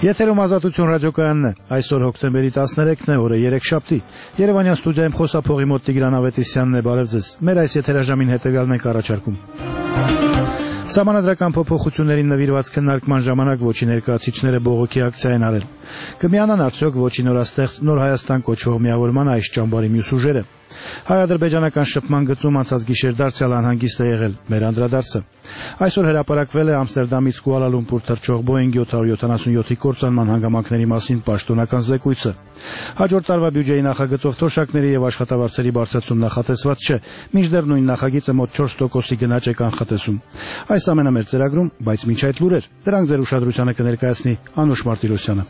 Եթերում Ազատություն ռադիոկայանն է, այսօր հոկտեմբերի 13-ն է, օրը երեքշաբթի։ Երևանյան ստուդիայում խոսափողի մոտ Տիգրան Ավետիսյանն է, բարև ձեզ։ Մեր այս եթերաժամին հետևյալն ենք առաջարկում։ Սահմանադրական փոփոխություններին նվիրված քննարկման ժամանակ Ոչի ներկայացուցիչները բողոքի ակցիա են արել։ Կմիանան արդյոք Ոչի նորաստեղծ Նոր Հայաստան կոչվող միավորման այս ճամբարի մյուս ուժերը։ Հայ-ադրբեջանական շփման գծում անցած գիշեր դարձյալ անհանգիստ է եղել մեր անդրադարձը։ Այսօր հրապարակվել է Ամստերդամից Կուալալումպուր թռչող Boeing 777-ի կործանման հանգամանքների մասին պաշտոնական զեկույցը։ Հաջորդ տարվա բյուջեի նախագծով թոշակների եւ աշխատավարձերի բարձրացում նախատեսված չէ, մինչդեռ նույն նախագիծը մոտ 4%-ի գնաճ է կանխատեսում։ Այս ամենը մեր ծրագրում, բայց մինչ այդ լուրեր, դրանք ձեր ուշադրությանը կներկայացնի Անուշ Մարտիրոսյանը։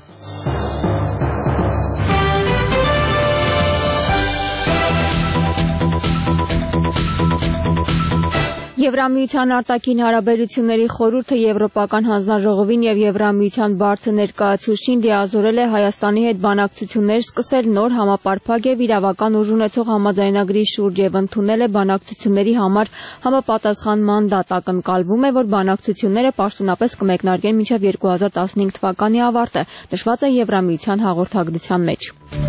Եվրամիության արտաքին հարաբերությունների խորհուրդը Եվրոպական հանձնաժողովին եւ Եվրամիության բարձր ներկայացուցիչին լիազորել է Հայաստանի հետ բանակցություններ սկսել նոր համապարփակ եւ իրավական ուժ ունեցող համաձայնագրի շուրջ եւ ընդունել է բանակցությունների համար համապատասխան մանդատ։ Ակնկալվում է, որ բանակցությունները պաշտոնապես կմեկնարկեն մինչեւ 2015 թվականի ավարտը, նշված է Եվրամիության հաղորդագրության մեջ։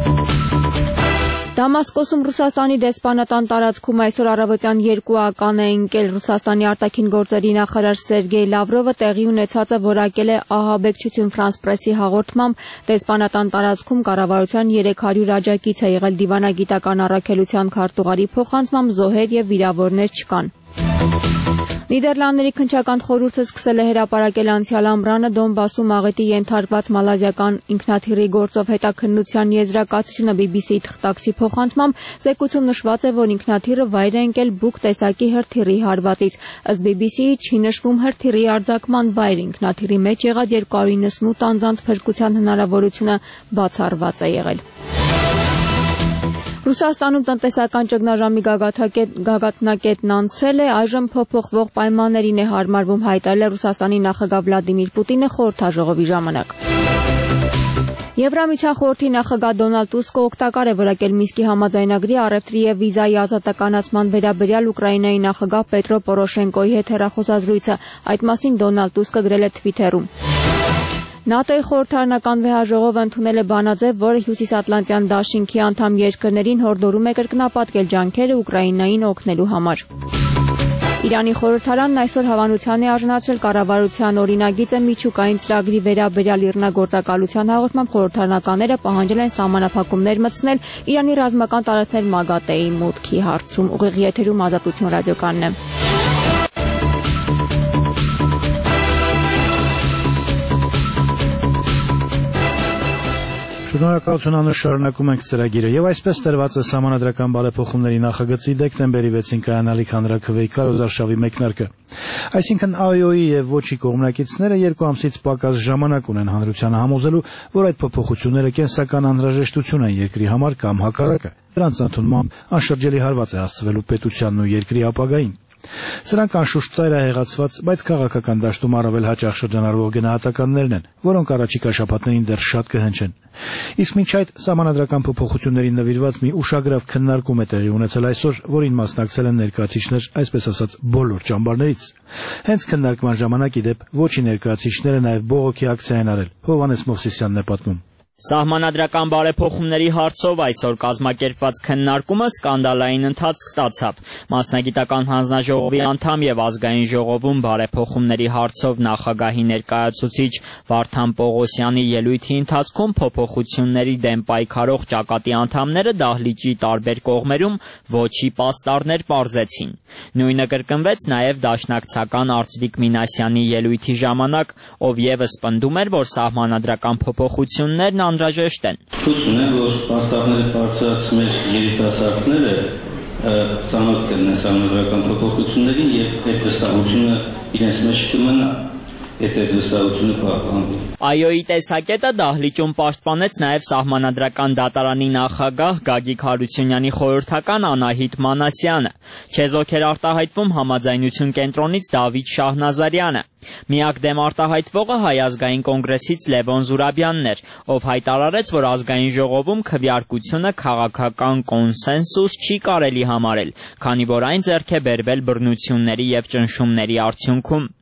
Դամասկոսում Ռուսաստանի դեսպանատան տարածքում այսօր առավոտյան 2-ական է ընկել Ռուսաստանի արտաքին գործերի նախարար Սերգեյ Լավրովը տեղի ունեցածը որակել է ահաբեկչություն Ֆրանս պրեսի հաղորդմամբ դեսպանատան տարածքում կառավարության 300 աջակից է եղել դիվանագիտական առաքելության քարտուղարի փոխանցմամբ զոհեր եւ վիրավորներ չկան։ Նիդերլանդների քննչական խորհուրդը սկսել է հրապարակել անցյալ ամռանը Դոնբասում աղետի ենթարկված մալազիական ինքնաթիռի գործով հետաքննության եզրակացությունը BBC-ի թղթակցի փոխանցմամբ զեկույցում նշված է, որ ինքնաթիռը վայր է ընկել բուկ տեսակի հրթիռի հարվածից։ Ըստ BBC-ի չի նշվում հրթիռի արձակման վայր, ինքնաթիռի մեջ եղած 298 անձանց փրկության հնարավորությունը բացառված է եղել։ Ռուսաստանում տնտեսական ճգնաժամի գագաթնակետն անցել է, այժմ փոփոխվող պայմաններին է հարմարվում, հայտարարել է Ռուսաստանի նախագահ Վլադիմիր Պուտինը խորհրդաժողովի ժամանակ։ Եվրամիության խորհրդի նախագահ Դոնալդ Տուսկը օգտակար է որակել Մինսկի համաձայնագրի առևտրի եւ վիզայի ազատականացման վերաբերյալ Ուկրաինայի նախագահ Պետրո Պորոշենկոյի հետ հեռախոսազրույցը։ Այդ մասին Դոնալդ Տուսկը գրել է Թվիթերում։ ՆԱՏՕ-ի խորհրդարանական վեհաժողովը ընդունել է բանաձև, որը Հյուսիսատլանտյան դաշինքի անդամ երկրներին հորդորում է կրկնապատկել ջանքերը Ուկրաինային օգնելու համար։ Իրանի խորհրդարանն այսօր հավանության է արժանացրել կառավարության օրինագիծը միջուկային ծրագրի վերաբերյալ իռնագործակալության հաղորդմամբ խորհրդարանականները պահանջել են սահմանափակումներ մտցնել Իրանի ռազմական տարածքներ ՄԱԳԱՏԵ-ի մուտքի հարցում։ Ուղիղ եթերում Ազատություն ռադիոկայանն է։ Շնորհակալություն Անուշ, շարունակում ենք ծրագիրը եւ այսպես տրված է սահմանադրական բարեփոխումների նախագծի դեկտեմբերի 6-ին կայանալիք հանրաքվեի քարոզարշավի մեկնարկը։ Այսինքն ԱՅՈ-ի եւ Ոչի կողմնակիցները 2 ամսից պակաս ժամանակ ունեն հանրությանը համոզելու, որ այդ փոփոխությունները կենսական անհրաժեշտություն են երկրի համար կամ հակառակը։ Դրանց ընդունմամբ անշրջելի հարված է հասցվելու պետությանն ու երկրի ապագային։ Սրանք անշուշտ ծայրահեղացված, բայց քաղաքական դաշտում առավել հաճախ շրջանառվող գնահատականներն են, որոնք առաջիկա շաբաթներին դեռ շատ կհնչեն։ Իսկ մինչ այդ սահմանադրական փոփոխություններին նվիրված մի ուշագրավ քննարկում է տեղի ունեցել այսօր, որին մասնակցել են ներկայացուցիչներ, այսպես ասած, բոլոր ճամբարներից։ Հենց քննարկման ժամանակ ի դեպ Ոչի ներկայացուցիչները նաև բողոքի ակցիա են արել։ Հովհաննես Մովսիսյանն է պատմում։ Սահմանադրական բարեփոխումների հարցով այսօր կազմակերպված քննարկումը սկանդալային ընթացք ստացավ։ Մասնագիտական հանձնաժողովի անդամ եւ ազգային ժողովում բարեփոխումների հարցով նախագահի ներկայացուցիչ Վարդան Պողոսյանի ելույթի ընթացքում փոփոխությունների դեմ պայքարող ճակատի անդամները դահլիճի տարբեր կողմերում Ոչի պաստառներ պարզեցին։ Նույնը կրկնվեց նաեւ դաշնակցական Արծվիկ Մինասյանի ելույթի ժամանակ, ով եւս պնդում էր, որ սահմանադրական փոփոխություններն անհրաժեշտ են։ Հույս ունեմ, որ պաստառները բարձրացած մեր երիտասարդները ծանոթ կլինեն սահմանադրական փոփոխություններին եւ այդ վստահությունը իրենց մեջ կմնա։ ԱՅՈ-ի տեսակետը դահլիճում պաշտպանեց նաև սահմանադրական դատարանի նախագահ Գագիկ Հարությունյանի խորհրդական Անահիտ Մանասյանը։ Չեզոք էր արտահայտվում համաձայնություն կենտրոնից Դավիթ Շահնազարյանը։ Միակ դեմ արտահայտվողը Հայ ազգային կոնգրեսից Լևոն Զուրաբյանն էր, ով հայտարարեց, որ ազգային ժողովում քվեարկությունը քաղաքական կոնսենսուս չի կարելի համարել, քանի որ այն ձեռք է բերվել բռնությունների եւ ճնշումների արդյունքում։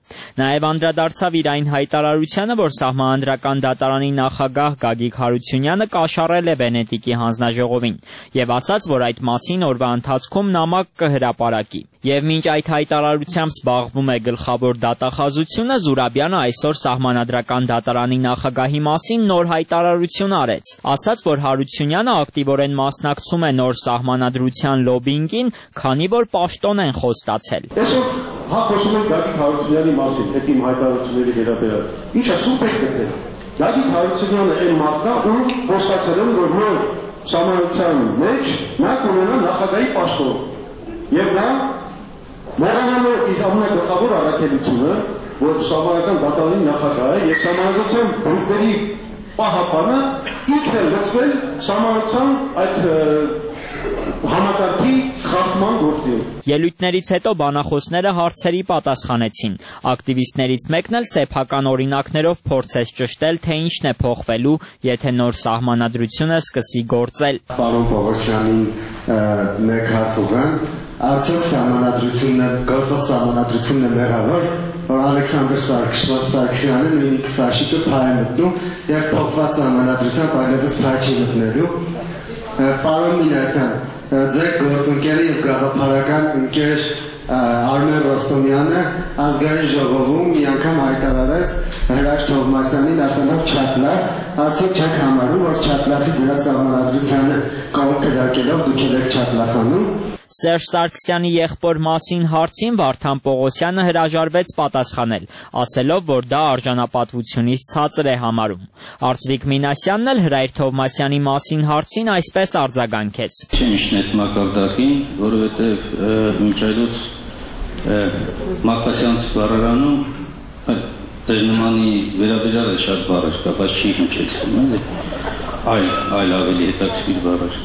Նաև անդրադարձավ իր այն հայտարարությանը, որ Սահմանադրական դատարանի նախագահ Գագիկ Հարությունյանը կաշառել է Վենետիկի հանձնաժողովին եւ ասաց, որ այդ մասին օրվա ընթացքում նամակ կհրապարակի։ Եվ մինչ այդ հայտարարությամբ զբաղվում է գլխավոր դատախազությունը, Զուրաբյանը այսօր Սահմանադրական դատարանի նախագահի մասին նոր հայտարարություն արեց։ Ասաց, որ Հարությունյանը ակտիվորեն մասնակցում է նոր սահմանադրության լոբինգին, քանի որ պաշտոն են խոստացել։ Խոսում ենք Գագիկ Հարությունյանի մասին, այդ իմ հայտարարությունների վերաբերյալ։ Ինչ ասում եք դե։ Գագիկ Հարությունյանը այն մարդն է, ում խոստացել են, որ նոր սահմանադրության մեջ նա կունենա նախագահի պաշտոն։ Եվ նա մոռանալով իր ամենագլխավոր առաքելությունը, որ Սահմանադրական դատարանի նախագահ է եւ սահմանադրության բուրգերի պահապանը ինքն է լծվել սահմանադրության այդ համակարգի խախտման գործին։ Ելույթներից հետո բանախոսները հարցերի պատասխանեցին։ Ակտիվիստներից մեկն էլ սեփական օրինակներով փորձեց ճշտել, թե ինչն է փոխվելու, եթե նոր սահմանադրությունը սկսի գործել։ Պարոն Պողոսյանին մեկ հարց ուղղեմ, արդյոք սահմանադրությունը, գործող սահմանադրությունն է մեղավոր, որ Ալեքսանդր Սարգսյանը նույն քսաշիկը փայ է մտնում, եւ փոխված սահմանադրությամբ այլևս փայ չի մտնելու։ Պարոն Մինասյան, ձեր գործընկերը եւ գաղափարական ընկեր Արմեն Ռոստոմյանը ազգային ժողովում մի անգամ հայտարարեց Հրաչ Թովմասյանին ասելով չատլար, արդյոք չեք համարում, որ չատլախի դրա սահմանադրությանը կողմ կրակելով դուք եք չատլախանում։ Սերժ Սարգսյանի եղբոր մասին հարցին Վարդան Պողոսյանը հրաժարվեց պատասխանել, ասելով, որ դա արժանապատվությունից ցածր է համարում։ Արծվիկ Մինասյանն էլ Հրայր Թովմասյանի մասին հարցին այսպես արձագանքեց. Ինչն է այդ մակարդակին, որովհետև մինչ այլոց Մակասյանց բառարանում ձեր նմանի վերաբերյալ շատ բառեր կա, բայց չի հնչեցնում, այլ ավելի հետաքրքիր բառեր։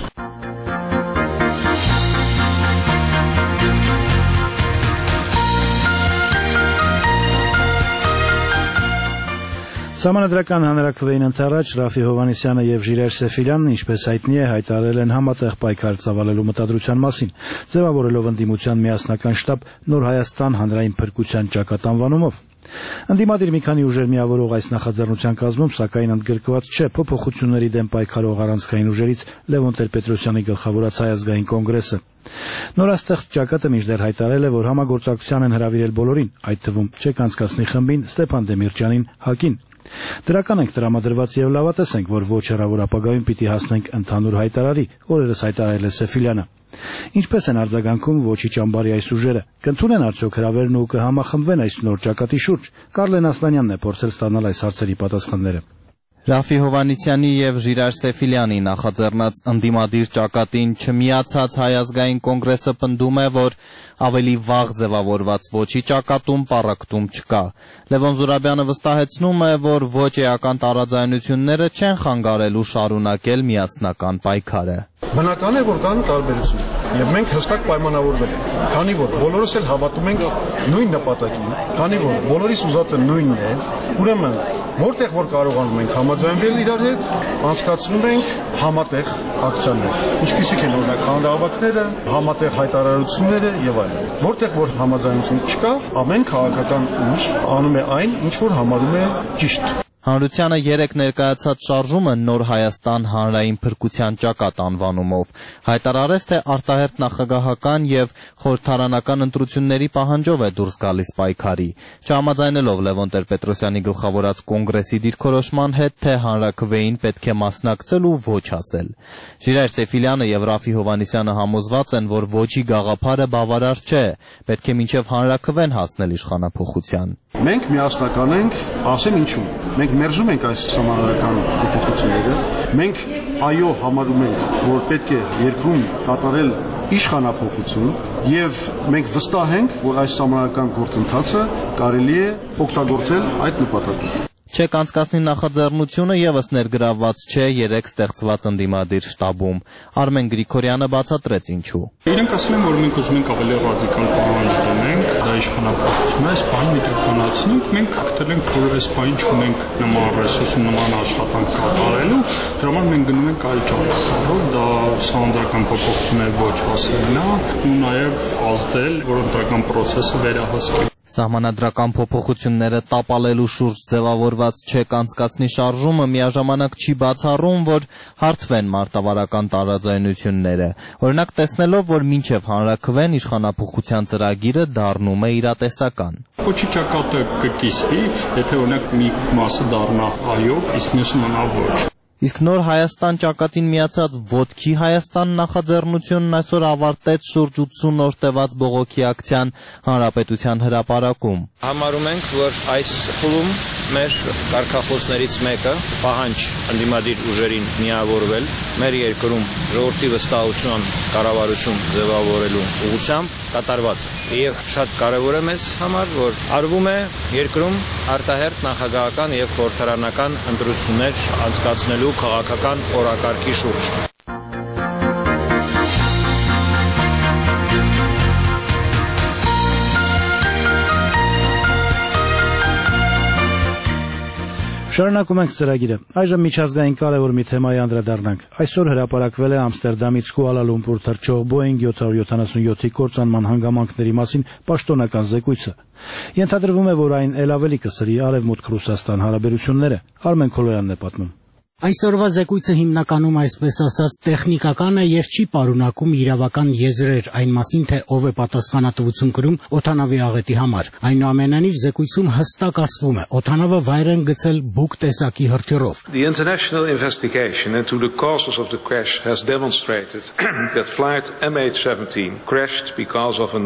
Սահմանադրական հանրաքվեին ընթരാճ Ռաֆի Հովհաննիսյանը եւ Ժիրայր Սեֆիլյանն, ինչպես հայտնի է, հայտարարել են համատեղ պայքար ծավալելու մտադրության մասին, ձևավորելով ընդդիմության միասնական շտաբ Նոր Հայաստան հանրային փրկության ճակատ անվանումով։ Ընդդիմադիր մի քանի ուժեր միավորող այս նախաձեռնության կազմում, սակայն ընդգրկված չէ փոփոխությունների դեմ պայքարող առանցքային ուժերից Լևոն Տեր-Պետրոսյանի գլխավորած Հայ ազգային կոնգրեսը։ Նորաստեղծ ճակատը մինչդեռ հայտարարել է, որ համագործակցության են հրավիրել բոլորին, այդ թվում չեք անցկացնի խմբին, Ստեփան Դեմիրճյանին, ՀԱԿ-ին։ Դրական ենք տրամադրված եւ լավատես ենք, որ ոչ հեռավոր ապագայում պիտի հասնենք ընդհանուր հայտարարի, օրերս հայտարարել է Սեֆիլյանը։ Ինչպես են արձագանքում ոչի ճամբարի այս ուժերը, կընդունեն արդյոք հրավերն ու կհամախմբվեն այս նոր ճակատի շուրջ։ Կարլեն Ասլանյանն է փորձել ստանալ այս հարցերի պատասխանները։ Ռաֆի Հովհաննիսյանի եւ Ժիրայր Սեֆիլյանի նախաձեռնած ընդդիմադիր ճակատին չմիացած Հայ ազգային կոնգրեսը պնդում է, որ ավելի վաղ ձևավորված ոչի ճակատում պառակտում չկա։ Լևոն Զուրաբյանը վստահեցնում է, որ ոչ էական տարաձայնությունները չեն խանգարելու շարունակել միասնական պայքարը։ Բնական է, որ կան տարբերություններ, եւ մենք հստակ պայմանավորվել ենք, քանի որ բոլորս էլ հավատում ենք նույն նպատակին, քանի որ բոլորիս ուզածը նույնն է, ուրեմն որտեղ որ կարողանում ենք համաձայնվել իրար հետ, անցկացնում ենք համատեղ ակցիաներ, ինչպիսիք են օրինակ հանրահավաքները, համատեղ հայտարարությունները եւ այլն։ Որտեղ որ համաձայնություն չկա, ամեն քաղաքական ուժ անում է այն, ինչ որ համարում է ճիշտ։ Հանրությանը երեք ներկայացած շարժումը Նոր Հայաստան հանրային փրկության ճակատ անվանումով հայտարարեց, թե արտահերթ նախագահական եւ խորհրդարանական ընտրությունների պահանջով է դուրս գալիս պայքարի, չհամաձայնելով Լևոն Տեր-Պետրոսյանի գլխավորած կոնգրեսի դիրքորոշման հետ, թե հանրաքվեին պետք է մասնակցել ու ոչ ասել։ Ժիրայր Սեֆիլյանը եւ Ռաֆի Հովհաննիսյանը համոզված են, որ ոչի գաղափարը բավարար չէ, պետք է մինչեւ հանրաքվեն հասնել իշխանափոխության։ Մենք միասնական ենք, ասեմ ինչու։ Մենք մերժում ենք այս սահմանադրական փոփոխությունները։ Մենք այո համարում ենք, որ պետք է երկրում կատարել իշխանափոխություն եւ մենք վստահ ենք, որ այս սահմանադրական գործընթացը կարելի է օգտագործել այդ նպատակով։ Չեք անցկացնի նախաձեռնությունը եւս ներգրավված չէ երեք ստեղծված ընդդիմադիր շտաբում։ Արմեն Գրիգորյանը բացատրեց ինչու։ Իրենք ասել են, որ մենք ուզում ենք ավելի ռադիկալ պահանջ դնենք, դա իշխանապահություն է, այս բանը իրականացնենք, մենք հաղթել ենք, որ այս բանը չունենք նման ռեսուրսում նման աշխատանք կատարելու, դրա համար մենք գնում ենք այլ ճանապարհով, դա սահմանադրական փոփոխություններ ոչ հասնելն է ու նաեւ ազդել, որ ընտրական process-ը վերահսկի։ Սահմանադրական փոփոխությունները տապալելու շուրջ ձևավորված չեք անցկացնի շարժումը միաժամանակ չի բացառում, որ հարթվեն մարտավարական տարաձայնությունները։ Օրինակ տեսնելով, որ մինչև հանրաքվեն իշխանափոխության ծրագիրը դառնում է իրատեսական։ Ոչի ճակատը կկիսվի, եթե օրինակ մի մասը դառնա այո, իսկ մյուսը մնա ոչ։ Իսկ նոր Հայաստան ճակատին միացած Ոտքի Հայաստան նախաձեռնությունն այսօր ավարտեց շուրջ 80 օր տևած բողոքի ակցիան Հանրապետության հրապարակում։ Համարում ենք, որ այս փուլում մեր կարգախոսներից մեկը պահանջ ընդդիմադիր ուժերին միավորվել մեր երկրում ժողովրդի վստահության կառավարություն ձևավորելու ուղղությամբ կատարված է։ Եվ շատ կարևոր է մեզ համար, որ արվում է երկրում արտահերթ նախագահական եւ խորհրդարանական ընտրություններ անցկացնելու քաղաքական օրակարգի շուրջ։ Շարունակում ենք ծրագիրը։ Այժմ միջազգային կարևոր մի թեմայի անդրադառնանք։ Այսօր հրապարակվել է Ամստերդամից Կուալա Լումպուր թռչող Boeing 777-ի կործանման հանգամանքների մասին պաշտոնական զեկույցը։ Ենթադրվում է, որ այն ել ավելի կսրի Արևմուտք Ռուսաստան հարաբերությունները։ Արմեն Քոլոյանն է պատմում։ Այսօրվա զեկույցը հիմնականում այսպես ասած տեխնիկական է եւ չի պարունակում իրավական եզրեր այն մասին, թե ով է պատասխանատվություն կրում օդանավի աղետի համար։ Այնուամենայնիվ զեկույցում հստակ ասվում է, օդանավը վայր են գցել բուկ տեսակի հրթիռով։ The international investigation into the causes of the crash has demonstrated that flight MH17 crashed because of a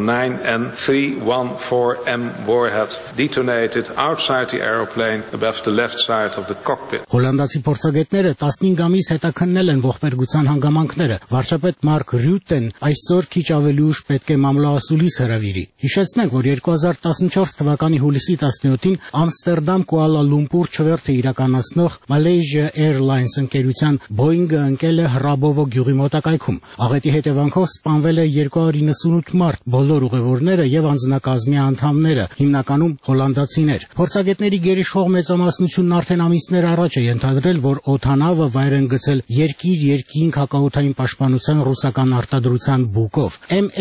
9N314M warhead detonated outside the aeroplane above the left side of the cockpit. Հոլանդացի փորձագետները 15 ամիս հետաքննել են ողբերգության հանգամանքները։ Վարչապետ Մարկ Ռյուտեն այսօր քիչ ավելի ուշ պետք է մամլոասուլիս հրավիրի։ Հիշեցնենք, որ 2014 թվականի հուլիսի 17-ին Ամստերդամ Կուալա Լումպուր չվերթը իրականացնող Malaysia Airlines ընկերության Boeing-ը ընկել է Հրաբովո գյուղի մոտակայքում։ Աղետի հետևանքով սպանվել է 298 մարդ, բոլոր ուղևորները եւ անձնակազմի անդամները, հիմնականում հոլանդացիներ։ Փորձագետների գերիշխող մեծամասնությունն արդեն ամիսներ առաջ է ենթադրել, որ օդանավը վայր են գցել երկիր-երկինք հակաօդային պաշտպանության ռուսական արտադրության բուկով։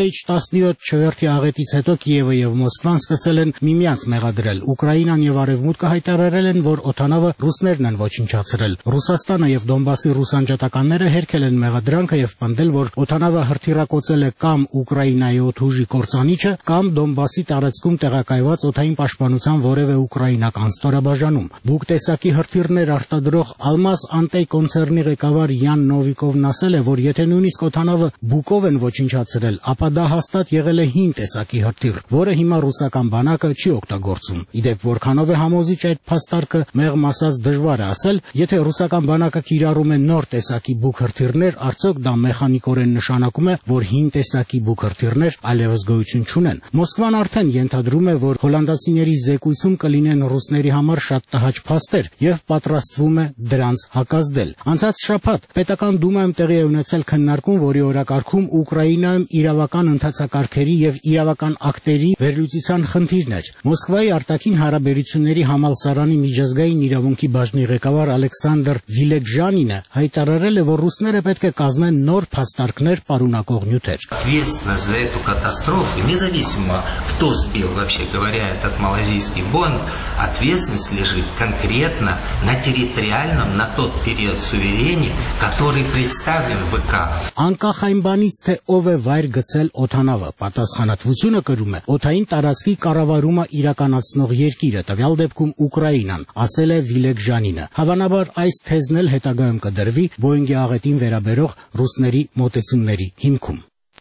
MH17 չվերթի աղետից հետո Կիևը եւ Մոսկվան սկսել են միմյանց մեղադրել։ Ուկրաինան եւ Արևմուտքը հայտարարել են, որ օդանավը ռուսներն են ոչնչացրել։ Ռուսաստանը եւ Դոնբասի ռուս անջատականները հերքել են մեղադրանքը եւ պնդել, որ օդանավը հրթիռակոծել է կամ Ուկրաինայի օդուժի կործանիչը, կամ Դոնբասի տարածքում տեղակայված օդային պաշտպանության որևէ ուկրաինական ստորաբաժանում։ Բուկ տեսակի հրթիռներ արտադրող Almaz Antey կոնցեռնի ղեկավար Յան Նովիկովն ասել է, որ եթե նույնիսկ օդանավը բուկով են ոչնչացրել, ապա դա հաստատ եղել է հին տեսակի հրթիռ, որը հիմա ռուսական բանակը չի օգտագործում։ Իդեպ որքանով է համոզիչ այդ փաստարկը, մեղմ ասած դժվար է ասել, եթե ռուսական բանակը կիրառում է նոր տեսակի բուկ հրթիռներ, արդյոք դա մեխանիկորեն նշանակում է, որ հին տեսակի բուկ հրթիռներ այլևս գոյություն չունեն։ Մոսկվան արդեն ենթադրում է, որ հոլանդացիների զեկույցում կլինեն ռուսների համար շատ տհաճ փաստեր եւ պատրաստվում է դրանց հակազդել։ Անցած շաբաթ պետական դումայում տեղի է ունեցել քննարկում, որի օրակարգում Ուկրաինայում իրավական ընթացակարգերի եւ իրավական ակտերի վերլուծության խնդիրն էր։ Մոսկվայի արտաքին հարաբերությունների համալսարանի միջազգային իրավունքի բաժնի ղեկավար Ալեքսանդր Վիլեգժանինը հայտարարել է, որ ռուսները պետք է կազմեն նոր փաստարկներ պարունակող նյութեր։ Ответственность за эту катастрофу, независимо кто сбил, вообще говоря, этот малайзийский Боинг, ответственность лежит конкретно на территориальном, на тот период суверене, который представлен в ВК. Անկախ այն բանից, թե ով է վայր գցել օդանավը, պատասխանատվությունը կրում է օդային տարածքի կառավարումը իրականացնող երկիրը, տվյալ դեպքում Ուկրաինան, ասել է Վիլեգժանինը։ Հավանաբար այս թեզն էլ հետագայում կդրվի Boeing-ի աղետին վերաբերող ռուսների մոտեցումների հիմքում։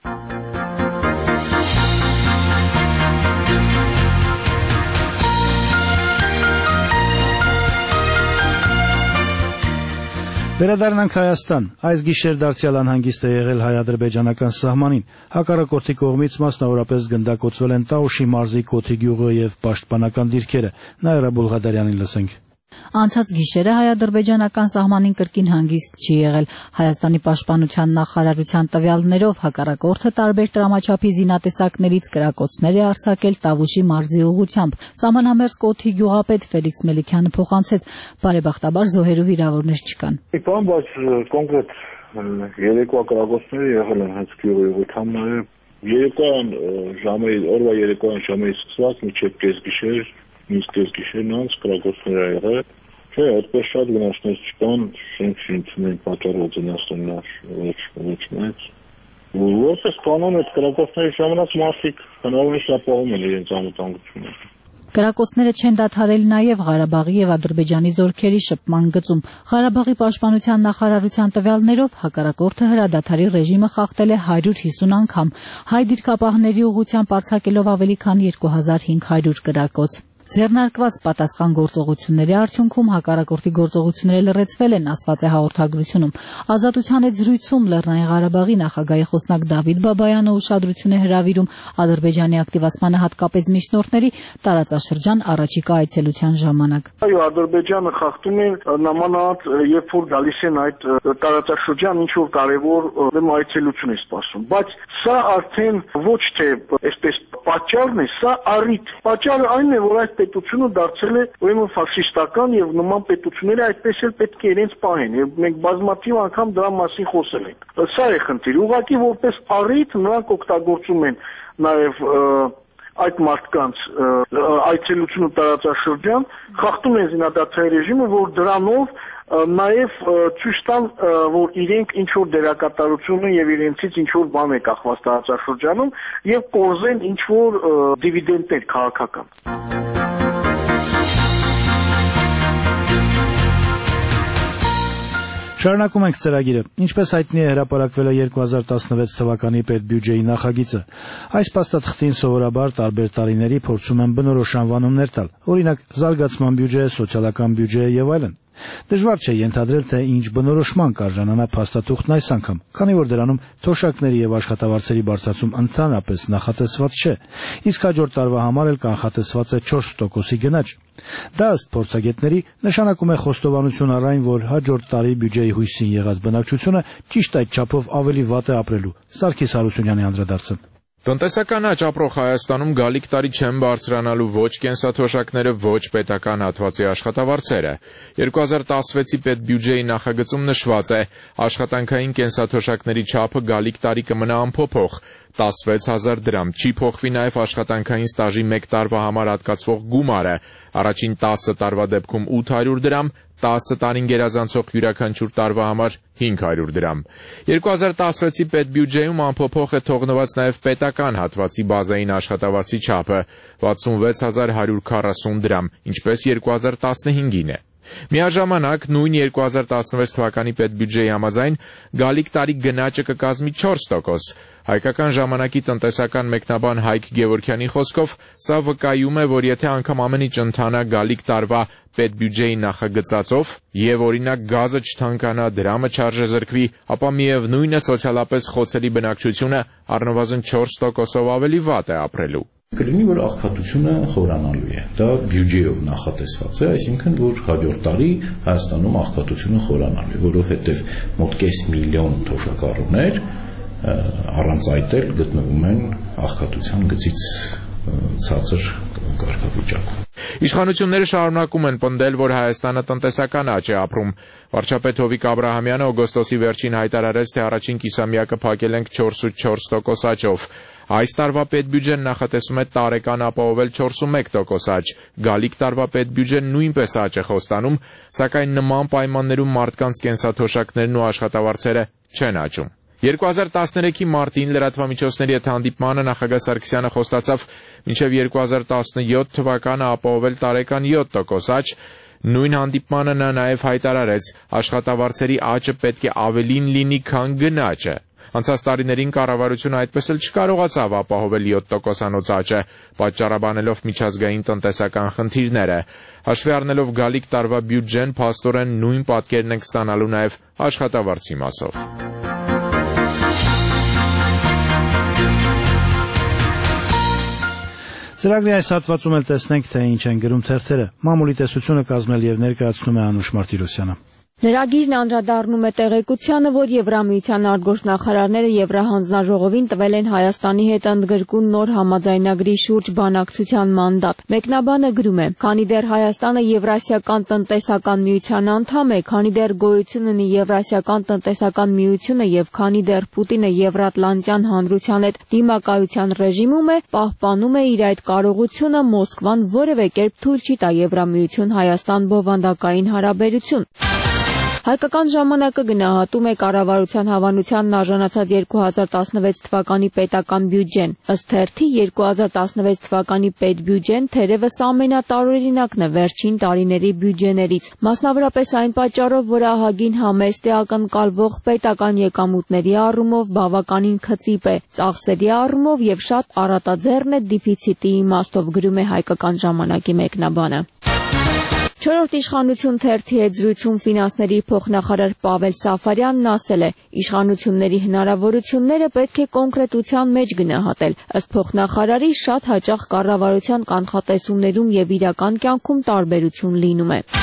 Վերադառնանք Հայաստան։ Այս գիշեր դարձյալ անհանգիստ է եղել հայ-ադրբեջանական սահմանին։ Հակառակորդի կողմից մասնավորապես գնդակոծվել են Տաուշի մարզի Կոթի գյուղը եւ պաշտպանական դիրքերը։ Նաիրա Բուլղադարյանին լսենք։ Անցած գիշերը հայ-ադրբեջանական սահմանին կրկին հանգիստ չի եղել։ Հայաստանի պաշտպանության նախարարության տվյալներով հակառակորդը տարբեր տրամաչափի զինատեսակներից կրակոցներ է արձակել Տավուշի մարզի ուղղությամբ։ Սահմանամերձ Կոթի գյուղապետ Ֆելիքս Մելիքյանը փոխանցեց, բարեբախտաբար զոհերու վիրավորներ չկան։ Բայց կոնկրետ երեկվա կրակոցները եղել են հենց գյուղի ուղղությամբ, օրվա երեկոյան ժամերից սկսված մինչև կեսգիշեր, նույնիսկ կեսգիշերն անց կրակոցներ ա եղել։ Չէ, այդպես շատ վնասներ չկան, շենք շինությունների պատճառով վնասներ ոչ մեծ։ Որպես կանոն այդ կրակոցների ժամանակ մարդիկ հնարավորինս ապահովում են իրենց անվտանգությունը։ Կրակոցները չեն դադարել նաև Ղարաբաղի եւ Ադրբեջանի զորքերի շփման գծում։ Ղարաբաղի պաշտպանության նախարարության տվյալներով հակառակորդը հրադադարի ռեժիմը խախտել է 150 անգամ, հայ դիրքապահների ուղղությամբ արձակելով ավելի քան 2500 կրակոց։ Ձեռնարկված պատասխան գործողությունների արդյունքում հակառակորդի գործողությունները լրացվել են, ասված է հաղորդագրությունում։ Ազատության հետ զրույցում Լեռնային Ղարաբաղի նախագահի խոսնակ Դավիթ Բաբայանը ուշադրություն է հրավիրում Ադրբեջանի ակտիվացմանը, հատկապես միջնորդների տարածաշրջան առաջիկա այցելության ժամանակ։ Այո, Ադրբեջանը խախտում է նամանած, երբ որ գալիս են այդ տարածաշրջան, ինչ որ կարևոր այցելություն է սպասում, բայց սա արդեն ոչ թե այսպես պատճառն է, սա առիթ։ Պատճառը այն է, որ այդ պետությունը դարձել է ուրեմն ֆաշիստական եւ նման պետությունները այդպես էլ պետք է իրենց պահեն եւ մենք բազմաթիվ անգամ դրա մասին խոսել ենք։ Սա է խնդիրը։ Ուղղակի որպես առիթ նրանք օգտագործում են նաեւ այդ մարդկանց այցելությունը տարածաշրջան, խախտում են զինադադարի ռեժիմը, որ դրանով նաև ցույց տան, որ իրենք ինչ որ դերակատարություն են եւ իրենցից ինչ որ բան է կախված տարածաշրջանում եւ կորզեն ինչ որ դիվիդենտներ քաղաքական։ Շարունակում ենք ծրագիրը։ Ինչպես հայտնի է, հրապարակվել է 2016 թվականի պետբյուջեի նախագիծը։ Այս փաստաթղթին սովորաբար տարբեր տարիների փորձում են բնորոշ անվանումներ տալ, օրինակ զարգացման բյուջե, սոցիալական բյուջե եւ այլն։ Դժվար չէ ենթադրել, թե ինչ բնորոշման կարժանանա փաստաթուղթն այս անգամ, քանի որ դրանում թոշակների եւ աշխատավարձերի բարձրացում ընդհանրապես նախատեսված չէ, իսկ հաջորդ տարվա համար էլ կանխատեսված է 4%-ի գնաճ։ Դա ըստ փորձագետների նշանակում է խոստովանություն առ այն, որ հաջորդ տարի բյուջեի հույսին եղած բնակչությունը ճիշտ այդ չափով ավելի վատ է ապրելու։ Սարգիս Հարությունյանի անդրադարձը։ Տնտեսական աճ ապրող Հայաստանում գալիք տարի չեն բարձրանալու ոչ կենսաթոշակները, ոչ պետական հատվածի աշխատավարձերը։ 2016-ի պետբյուջեի նախագծում նշված է, աշխատանքային կենսաթոշակների չափը գալիք տարի կմնա անփոփոխ, 16,000 դրամ, չի փոխվի նաև աշխատանքային ստաժի 1 տարվա համար հատկացվող գումարը, առաջին 10 տարվա դեպքում 800 դրամ, 10 տարին գերազանցող յուրաքանչյուր տարվա համար 500 դրամ։ 2016-ի պետբյուջեում անփոփոխ է թողնված նաև պետական հատվածի բազային աշխատավարձի չափը 66140 դրամ, ինչպես 2015-ին է։ Միաժամանակ նույն 2016 թվականի պետբյուջեի համաձայն գալիք տարի գնաճը կկազմի 4%։ Հայկական ժամանակի տնտեսական մեկնաբան Հայկ Գևորգյանի խոսքով սա վկայում է, որ եթե անգամ ամեն ինչ ընթանա գալիք տարվա պետբյուջեի նախագծածով եւ օրինակ գազը չթանկանա, դրամը չարժեզրկվի, ապա միևնույն է սոցիալապես խոցելի բնակչությունը առնվազն 4%-ով ավելի վատ է ապրելու։ Կլինի, որ աղքատությունը խորանալու է։ Դա բյուջեով նախատեսված է, այսինքն, որ հաջորդ տարի Հայաստանում աղքատությունը խորանալու է, որովհետև մոտ 500 միլիոն թոշակառուներ առանց այդ էլ գտնվում են աղքատության գծից ցածր կարգավիճակում։ Իշխանությունները շարունակում են պնդել, որ Հայաստանը տնտեսական աճ է ապրում։ Վարչապետ Հովիկ Աբրահամյանը օգոստոսի վերջին հայտարարեց, թե առաջին կիսամյակը փակել ենք 4,4% աճով։ Այս տարվա պետբյուջեն նախատեսում է տարեկան ապահովել 4,1% աճ։ Գալիք տարվա պետբյուջեն նույնպես աճ է խոստանում, սակայն նման պայմաններում մարդկանց կենսաթոշակներն ու աշխատավարձերը չեն աճում։ 2013-ի մարտին լրատվամիջոցների հետ հանդիպմանը նախագահ Սարգսյանը խոստացավ մինչև 2017 թվականը ապահովել տարեկան 7% աճ։ Նույն հանդիպմանը նա նաև հայտարարեց, աշխատավարձերի աճը պետք է ավելին լինի, քան գնաճը։ Անցած տարիներին կառավարությունը այդպես էլ չկարողացավ ապահովել 7%-անոց աճը, պատճառաբանելով միջազգային տնտեսական խնդիրները։ Հաշվի առնելով գալիք տարվա բյուջեն, փաստորեն նույն պատկերն ենք ստանալու նաև աշխատավարձի մասով։ Ծրագրի այս հատվածում էլ տեսնենք, թե ինչ են գրում թերթերը։ Մամուլի տեսությունը կազմել եւ ներկայացնում է Անուշ Մարտիրոսյանը։ Լրագիրն անդրադառնում է տեղեկությանը, որ Եվրամիության արտգործնախարարները Եվրահանձնաժողովին տվել են Հայաստանի հետ ընդգրկուն նոր համաձայնագրի շուրջ բանակցության մանդատ։ Մեկնաբանը գրում է. «Քանի դեռ Հայաստանը Եվրասիական տնտեսական միության անդամ է, քանի դեռ գոյություն ունի Եվրասիական տնտեսական միությունը եւ քանի դեռ Պուտինը Եվրատլանտյան հանրության հետ դիմակայության ռեժիմում է, պահպանում է իր այդ կարողությունը, Մոսկվան որևէ կերպ թույլ չի տա Եվրամիություն Հայաստան բովանդակային հարաբերություն»։ Հայկական ժամանակը գնահատում է կառավարության հավանությանն արժանացած 2016 թվականի պետական բյուջեն։ Ըստ թերթի 2016 թվականի պետբյուջեն թերևս ամենատարօրինակն է վերջին տարիների բյուջեներից, մասնավորապես այն պատճառով, որ ահագին համեստ է ակնկալվող պետական եկամուտների առումով, բավականին քծիպ է ծախսերի առումով եւ շատ առատաձեռն է դեֆիցիտի իմաստով, գրում է Հայկական ժամանակի մեկնաբանը։ Չորրորդ իշխանություն թերթի հետ զրույցում ֆինանսների փոխնախարար Պավել Սաֆարյանն ասել է. «Իշխանությունների հնարավորությունները պետք է կոնկրետության մեջ գնահատել։ Ըստ փոխնախարարի շատ հաճախ կառավարության կանխատեսումներում եւ իրական կյանքում տարբերություն լինում է»։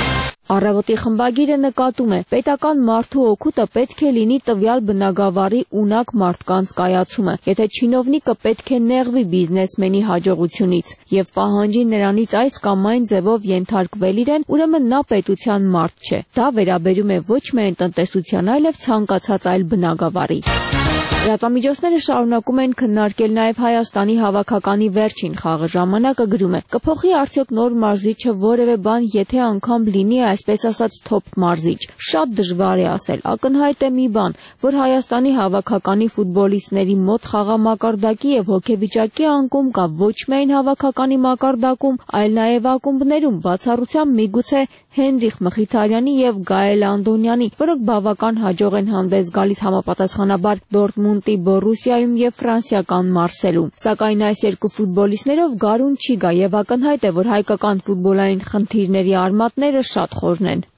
Առավոտի խմբագիրը նկատում է. «Պետական մարդու օգուտը պետք է լինի տվյալ բնագավառի ունակ մարդկանց կայացումը։ Եթե չինովնիկը պետք է նեղվի բիզնեսմենի հաջողությունից եւ պահանջի նրանից այս կամ այն ձևով ենթարկվել իրեն, ուրեմն նա պետության մարդ չէ։ Դա վերաբերում է ոչ միայն տնտեսության, այլև ցանկացած այլ բնագավառի»։ Լրատվամիջոցները շարունակում են քննարկել նաև Հայաստանի հավաքականի վերջին խաղը։ Ժամանակը գրում է. «Կփոխի արդյոք նոր մարզիչը որևէ բան, եթե անգամ լինի այսպես ասած թոփ մարզիչ։ Շատ դժվար է ասել։ Ակնհայտ է մի բան, որ Հայաստանի հավաքականի ֆուտբոլիստների մոտ խաղամակարդակի եւ հոգեվիճակի անկում կա ոչ միայն հավաքականի մակարդակում, այլ նաև ակումբներում, բացառությամբ միգուցե Հենրիխ Մխիթարյանի եւ Գաել Անդոնյանի, որոնք բավական հաջող են հանդես գալիս համապատասխանաբար Դորտմունդի Բորուսիայում եւ ֆրանսիական Մարսելում։ Սակայն այս երկու ֆուտբոլիստներով գարուն չի գա եւ ակնհայտ է, որ հայկական ֆուտբոլային խնդիրների արմատները շատ խորն են։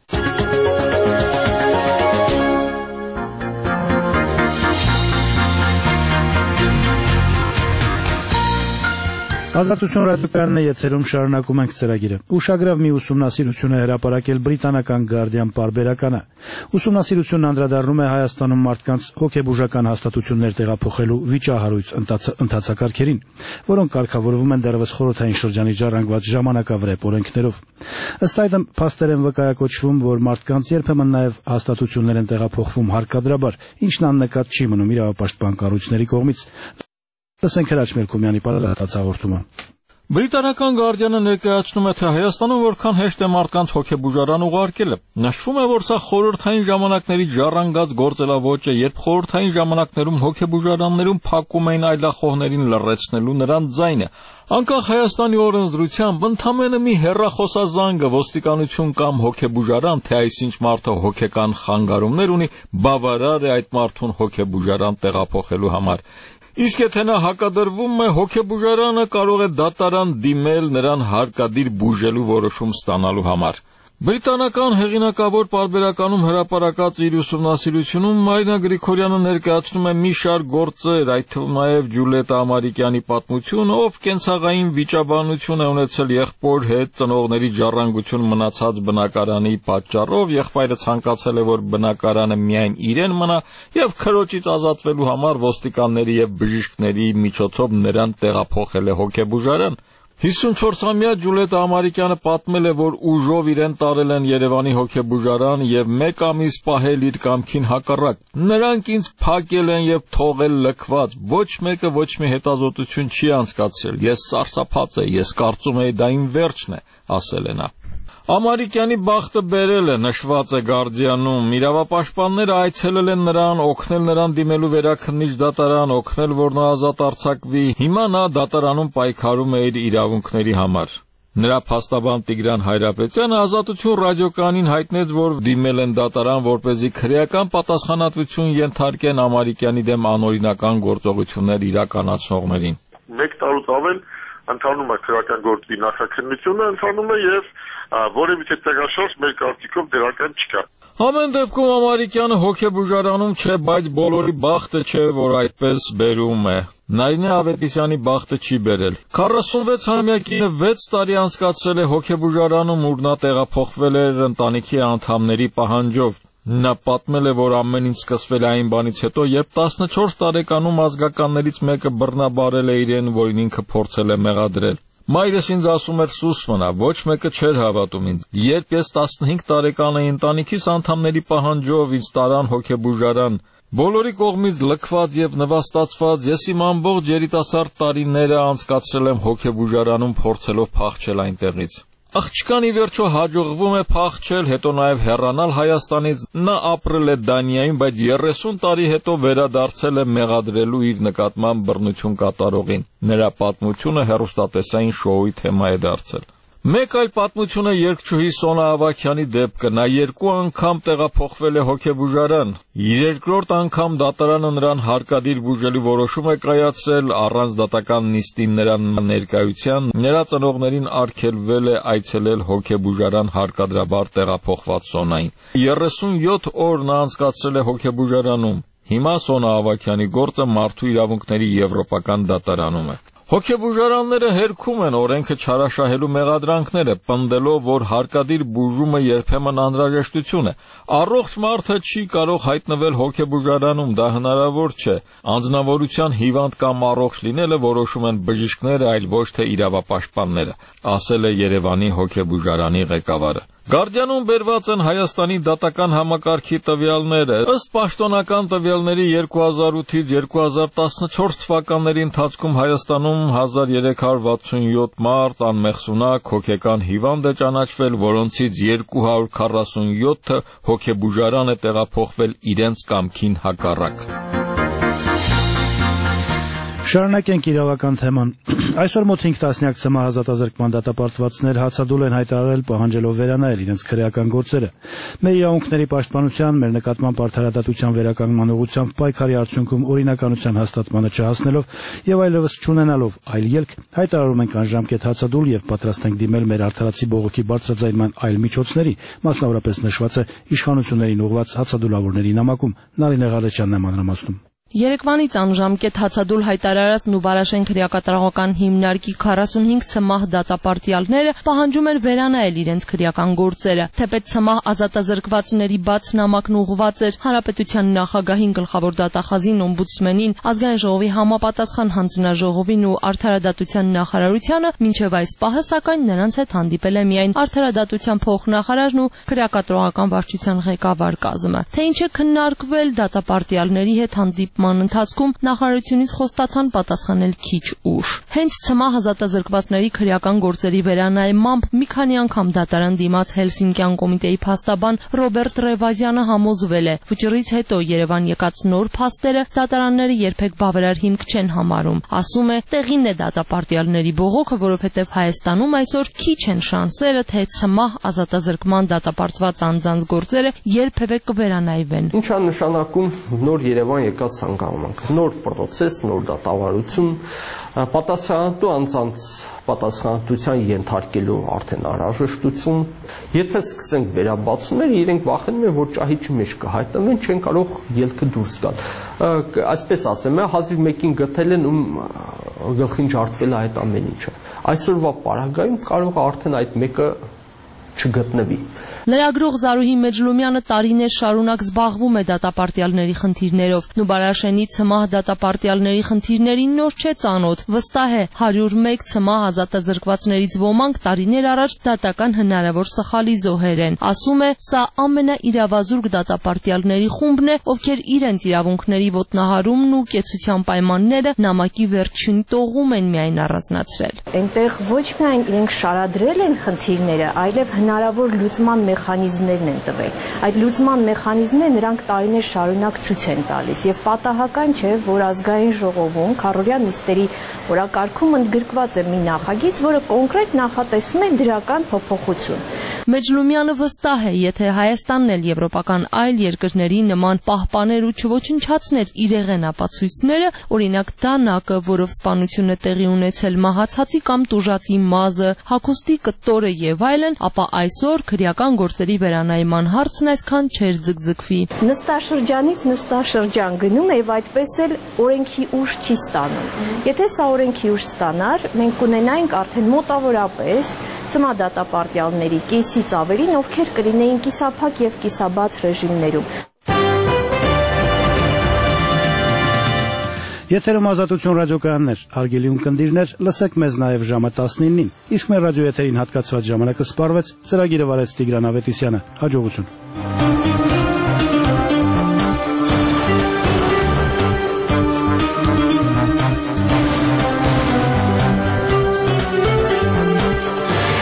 Ազատություն ռադիոկայանն է եթերում, շարունակում ենք ծրագիրը։ Ուշագրավ մի ուսումնասիրություն է հրապարակել բրիտանական Guardian պարբերականը։ Ուսումնասիրությունն անդրադառնում է Հայաստանում մարդկանց հոգեբուժական հաստատություններ տեղափոխելու վիճահարույց ընթացակարգերին, որոնք կարգավորվում են դեռևս խորհրդային շրջանի ժառանգված ժամանակավրեպ օրենքներով։ Ըստ այդմ, փաստերեն վկայակոչվում, որ մարդկանց երբեմն նաև հաստատություններ են տեղափոխվում հարկադրաբար, ինչն աննկատ չի մնում իրավապաշտպան կառույցների կողմից։ Լսենք Հրաչ Մելքումյանի պատասխանատու հաղորդումը։ Բրիտանական Guardian-ը ներկայացնում է, թե Հայաստանում որքան հեշտ է մարդկանց հոգեբուժարան ուղարկելը։ Նշվում է, որ սա խորհրդային ժամանակների ժառանգած գործելավոճ է, երբ խորհրդային ժամանակներում հոգեբուժարաններում փակում էին այլախոհներին լռեցնելու նրանց ձայնը։ Անկախ Հայաստանի օրենսդրությամբ ընդամենը մի հեռախոսազանգը ոստիկանություն կամ հոգեբուժարան, թե այսինչ մարդը հոգեկան խանգարումներ ունի, բավարար է այդ մարդուն հոգեբուժարան տեղափոխելու համար։ Իսկ եթե նա հակադրվում է, հոգեբուժարանը կարող է դատարան դիմել նրան հարկադիր բուժելու որոշում ստանալու համար։ Բրիտանական հեղինակավոր պարբերականում հրապարակած իր ուսումնասիրությունում Մարինա Գրիգորյանը ներկայացնում է մի շարք գործեր, այդ թվում նաև Ջուլիետա Ամարիկյանի պատմությունը, ով կենցաղային վիճաբանություն է ունեցել եղբոր հետ, ծնողների ժառանգություն մնացած բնակարանի պատճառով, եղբայրը ցանկացել է, որ բնակարանը միայն իրեն մնա եւ քրոջից ազատվելու համար ոստիկանների եւ բժիշկների միջոցով նրան տեղափոխել է հոգեբուժարան։ 54-ամյա Ջուլիետա Ամարիկյանը պատմել է, որ ուժով իրեն տարել են Երևանի հոգեբուժարան եւ 1 ամիս պահել իր կամքին հակառակ։ Նրանք ինձ փակել են եւ թողել լքված, ոչ մեկը ոչ մի հետազոտություն չի անցկացրել։ Ես սարսափած եմ, ես կարծում եի դա իմ վերջն է, ասել է նա։ Ամարիկյանի բախտը բերել է, նշված է Guardian-ում։ Իրավապաշտպանները այցելել են նրան, օգնել նրան դիմելու վերաքննիչ դատարան, օգնել, որ նա ազատ արձակվի։ Հիմա նա դատարանում պայքարում է իր իրավունքների համար։ Նրա փաստաբան Տիգրան Հայրապետյանը Ազատություն ռադիոկայանին հայտնեց, որ դիմել են դատարան, որպեսզի քրեական պատասխանատվություն ենթարկեն Ամարիկյանի դեմ անօրինական գործողություններ իրականացնողներին։ 1 տարուց ավել ընթանում է քրական գործի նախաքննությունը, ընթանում է եւ որևիցե տեղաշարժ մեր կարծիքով դրական չկա։ Ամեն դեպքում Ամարիկյանը հոգեբուժարանում չէ, բայց բոլորի բախտը չէ, որ այդպես բերում է։ Նարինե Ավետիսյանի բախտը չի բերել։ 46-ամյակինը 6 տարի անցկացրել է հոգեբուժարանում, ուր նա տեղափոխվել էր ընտանիքի անդամների պահանջով։ Նա պատմել է, որ ամեն ինչ սկսվել է այն բանից հետո, երբ 14 տարեկանում ազգականներից մեկը բռնաբարել է իրեն, որին ինքը փորձել է մեղադրել։ Մայրս ինձ ասում էր սուս մնա, ոչ մեկը չէր հավատում ինձ։ Երբ ես 15 տարեկան էի, ընտանիքիս անդամների պահանջով ինձ տարան հոգեբուժարան։ Բոլորի կողմից լքված եւ նվաստացված ես իմ ամբողջ երիտասարդ տարիները անցկացրել եմ հոգեբուժարանում փորձելով փախչել այնտեղից։ Աղջկան ի վերջո հաջողվում է փախչել, հետո նաև հեռանալ Հայաստանից։ Նա ապրել է Դանիայում, բայց 30 տարի հետո վերադարձել է մեղադրելու իր նկատմամբ բռնություն կատարողին։ Նրա պատմությունը հեռուստատեսային շոուի թեմա է դարձել։ Մեկ այլ պատմություն է երգչուհի Սոնա Ավագյանի դեպքը։ Նա 2 անգամ տեղափոխվել է հոգեբուժարան։ Երկրորդ անգամ դատարանը նրան հարկադիր բուժելու որոշում է կայացրել, առանց դատական նիստին նրան ներկայության նրա ծնողներին արգելվել է այցելել հոգեբուժարան հարկադրաբար տեղափոխված Սոնային։ 37 օր նա անցկացրել է հոգեբուժարանում։ Հիմա Սոնա Ավագյանի գործը մարդու իրավունքների եվրոպական դատարանում է։ Հոգեբուժարանները հերքում են օրենքը չարաշահելու մեղադրանքները, պնդելով, որ հարկադիր բուժումը երբեմն անհրաժեշտություն է։ Առողջ մարդը չի կարող հայտնվել հոգեբուժարանում, դա հնարավոր չէ։ Անձնավորության հիվանդ կամ առողջ լինելը որոշում են բժիշկները, այլ ոչ թե իրավապաշտպանները, ասել է Երևանի հոգեբուժարանի ղեկավարը։ Գարդիանում բերված են Հայաստանի դատական համակարգի տվյալները։ Ըստ պաշտոնական տվյալների 2008-ից 2014 թվականների ընթացքում Հայաստանում 1367 մարդ անմեղսունակ հոգեկան հիվանդ է ճանաչվել, որոնցից 247-ը հոգեբուժարան է տեղափոխվել իրենց կամքին հակառակ։ Շարունակենք իրավական թեման։ Այսօր մոտ 5 տասնյակ ՑՄ ազատազրկման դատապարտվածներ հացադուլ են հայտարարել պահանջելով վերանայել իրենց քրեական գործերը։ Մեր իրավունքների պաշտպանության, մեր նկատմամբ արդարադատության վերականգնման ուղղությամբ պայքարի արդյունքում օրինականության հաստատմանը չհասնելով եւ այլևս չունենալով այլ ելք, հայտարարում ենք անժամկետ հացադուլ եւ պատրաստ ենք դիմել մեր արդարացի բողոքի բարձրաձայնման այլ միջոցների, մասնավորապես նշված է իշխանություններին ուղղված հացադուլավորների նամակում։ Նարինե Ղալեչյանն է մանրամասնում։ Երեկվանից անժամկետ հացադուլ հայտարարած Նուբարաշեն քրեակատարողական հիմնարկի 45 ՑՄՀ դատապարտյալները պահանջում են վերանայել իրենց քրեական գործերը, թեպետ ՑՄՀ ազատազրկվածների բաց նամակն ուղղված էր Հանրապետության նախագահին, գլխավոր դատախազին, օմբուդսմենին, Ազգային ժողովի համապատասխան հանձնաժողովին ու Արդարադատության նախարարությանը, մինչև այս պահը սակայն նրանց հետ հանդիպել է միայն Արդարադատության փոխնախարարն ու քրեակատարողական վարչության ղեկավար կազմը։ Թե ինչ է քննարկվել դատապարտյալների հետ հանդիպ ընթացքում նախարարությունից խոստացան պատասխանել քիչ ուշ։ Հենց ՑՄՀ ազատազրկվածների քրեական գործերի վերանայմամբ մի քանի անգամ դատարան դիմաց Հելսինկյան կոմիտեի փաստաբան Ռոբերտ Ռևազյանը համոզվել է, վճռից հետո Երևան եկած նոր փաստերը դատարանները երբեք բավարար հիմք չեն համարում։ Ասում է, տեղին է դատապարտյալների բողոքը, որովհետև Հայաստանում այսօր քիչ են շանսերը, թե ՑՄՀ ազատազրկման դատապարտված անձանց գործերը երբևէ կվերանայվեն։ Ինչ է նշանակում նոր Երևան եկած նոր պրոցես, նոր դատավարություն, պատասխանատու անձանց պատասխանատվության ենթարկելու արդեն անհրաժեշտություն։ Եթե սկսենք վերաբացումներ, իրենք վախենում են, որ ճահիճի մեջ կհայտնվեն, չեն կարող ելքը դուրս գալ։ Այսպես ասեմ, հազիվ մեկին գտել են, ում գլխին ջարդվել է այդ ամեն ինչը։ Այսօրվա պարագայում կարող է արդեն այդ մեկը չգտնվի։ Լրագրող Զարուհի Մեջլումյանը տարիներ շարունակ զբաղվում է դատապարտյալների խնդիրներով։ Նուբարաշենի ՑՄՀ դատապարտյալների խնդիրներին նոր չէ ծանոթ։ Վստահ է 101 ՑՄՀ ազատազրկվածներից ոմանք տարիներ առաջ դատական հնարավոր սխալի զոհեր են։ Ասում է, սա ամենաիրավազուրկ դատապարտյալների խումբն է, ովքեր իրենց իրավունքների ոտնահարումն ու կեցության պայմանները նամակի վերջին տողում են միայն առանձնացրել։ Այնտեղ ոչ միայն իրենք շարադրել են խնդիրները, այլև հնարավոր լուծման մեխանիզմներն են տվել։ Այդ լուծման մեխանիզմները նրանք տարիներ շարունակ ցույց են տալիս եւ պատահական չէ, որ Ազգային ժողովում քառօրյա նիստերի օրակարգում ընդգրկված է մի նախագիծ, որը կոնկրետ նախատեսում է դրական փոփոխություն։ Մեջլումյանը վստահ է, եթե Հայաստանն էլ եվրոպական այլ երկրների նման պահպաներ ու չոչնչացներ իրեղեն ապացույցները, օրինակ դանակը, որով սպանությունը տեղի ունեցել մահացածի կամ տուժածի մազը, հագուստի կտորը եւ այլն, ապա այսօր քրեական գործերի վերանայման հարցն այսքան չէր ձգձգվի։ Նստաշրջանից նստաշրջան գնում է եւ այդպես էլ օրենքի ուժ չի ստանում։ Եթե սա օրենքի ուժ ստանար, մենք կունենայինք արդեն մոտավորապես ցմադատապարտյալների կեսից ավելին, ովքեր կլինեին կիսափակ եւ կիսաբաց ռեժիմներում։ Եթերում Ազատություն ռադիոկայաններ, հարգելի ունկնդիրներ, լսեք մեզ նաև ժամը 19-ին։ Իսկ մեր ռադիոեթերին հատկացված ժամանակը սպառվեց, ծրագիրը վարեց Տիգրան Ավետիսյանը։ Հաջողություն։